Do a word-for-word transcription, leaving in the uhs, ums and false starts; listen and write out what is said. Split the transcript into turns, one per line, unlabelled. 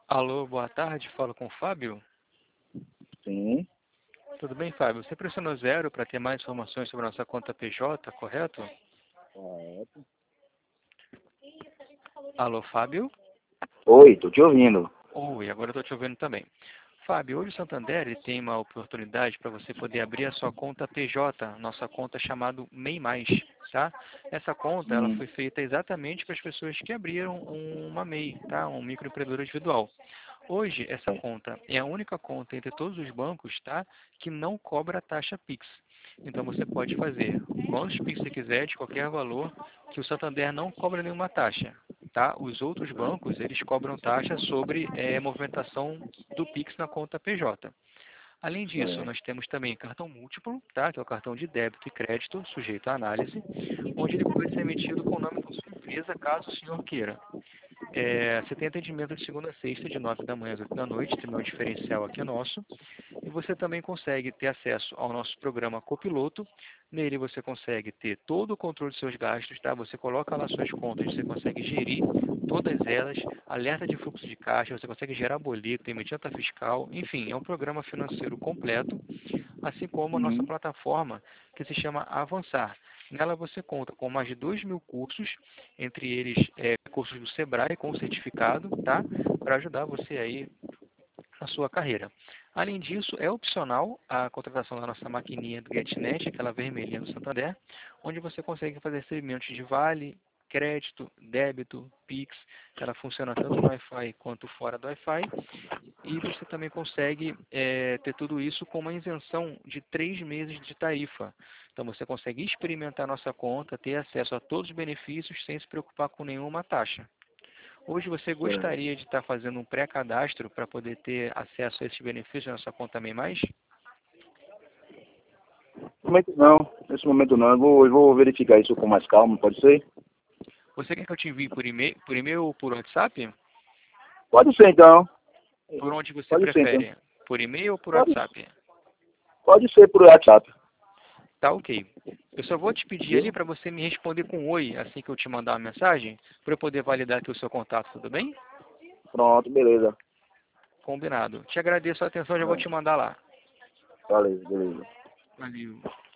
Alô, boa tarde, falo com o Fábio.
Sim,
Tudo bem, Fábio? Você pressionou zero para ter mais informações sobre a nossa conta P J, correto?
correto.
Alô, Fábio?
Oi, tô te ouvindo.
Oi, agora eu estou te ouvindo também. Fábio, hoje o Santander ele tem uma oportunidade para você poder abrir a sua conta P J, nossa conta chamada MEI Mais, tá? Essa conta ela
Hum,
foi feita exatamente para as pessoas que abriram uma MEI, tá? Um microempreendedor individual. Hoje, essa
é,
conta é a única conta entre todos os bancos, tá? Que não cobra taxa Pix. Então, você pode fazer quantos Pix você quiser, de qualquer valor, que o Santander não cobra nenhuma taxa, tá? Os outros bancos, eles cobram taxa sobre é, movimentação do Pix na conta P J. Além disso,
é,
nós temos também cartão múltiplo, tá? Que é o cartão de débito e crédito, sujeito à análise, onde ele pode ser emitido com o nome da sua empresa, caso o senhor queira. É, você tem atendimento de segunda a sexta, de nove da manhã às oito da noite, tem um diferencial aqui é nosso. E você também consegue ter acesso ao nosso programa Copiloto. Nele você consegue ter todo o controle dos seus gastos, tá? Você coloca lá suas contas, você consegue gerir todas elas, alerta de fluxo de caixa, você consegue gerar boleto, emitir nota fiscal, enfim, é um programa financeiro completo, assim como a nossa
hum,
plataforma que se chama Avançar. Nela você conta com mais de dois mil cursos, entre eles é, cursos do Sebrae com certificado, tá? Para ajudar você aí na sua carreira. Além disso, é opcional a contratação da nossa maquininha do GetNet, aquela vermelhinha do Santander, onde você consegue fazer recebimentos de vale, crédito, débito, Pix. Ela funciona tanto no Wi-Fi quanto fora do Wi-Fi. E você também consegue é, ter tudo isso com uma isenção de três meses de tarifa. Então você consegue experimentar a nossa conta, ter acesso a todos os benefícios sem se preocupar com nenhuma taxa. Hoje você
é.
gostaria de estar fazendo um pré-cadastro para poder ter acesso a esses benefícios na sua conta MEI Mais?
No momento não, nesse momento não. Eu vou, eu vou verificar isso com mais calma, pode ser?
Você quer que eu te envie por e-mail, por e-mail ou por WhatsApp?
Pode ser então.
Por onde você
Pode ser então.
prefere? Por e-mail ou por
Pode,
WhatsApp?
pode ser por WhatsApp.
Tá ok. Eu só vou te pedir ali
Viu?
para você me responder com oi assim que eu te mandar uma mensagem, para eu poder validar aqui o seu contato, tudo bem?
Pronto, beleza.
Combinado. Te agradeço a atenção, já vou
É,
te mandar lá.
valeu, beleza.
Valeu.